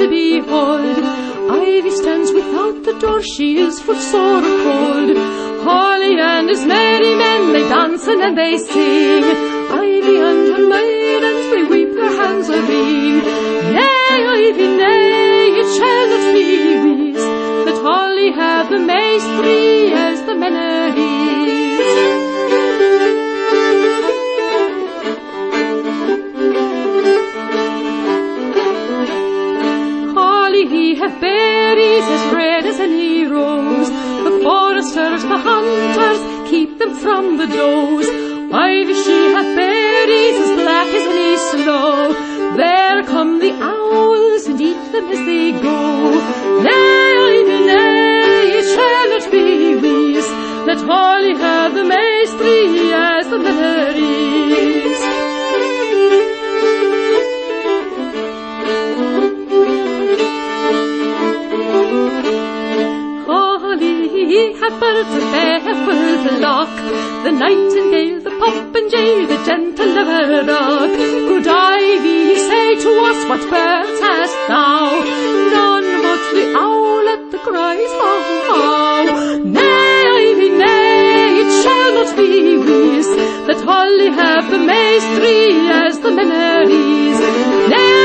to behold. Ivy stands without the door, she is footsore cold. Holly and his merry men, they dance and they sing. Ivy and her maidens, they weep their hands a wring. Nay, Ivy, nay, it shall not be wees, that Holly have the maestry as the manner is. Holly, he have berries as red as any rose. The foresters, the hunters, keep them from the does. Ivy, she hath berries as black as any snow. There come the owls and eat them as they go. Nay, Ivy, nay, it shall not be wees, let Holly have the maestry as the manner is. He hath birds of fair flock, the nightingale, the popinjay, the gentle laverock. Good Ivy, say to us, what birds hast thou? None but the owlet, the cries how. Nay, Ivy, nay, it shall not be wees, that Holly have the maestry as the manner is. Nay,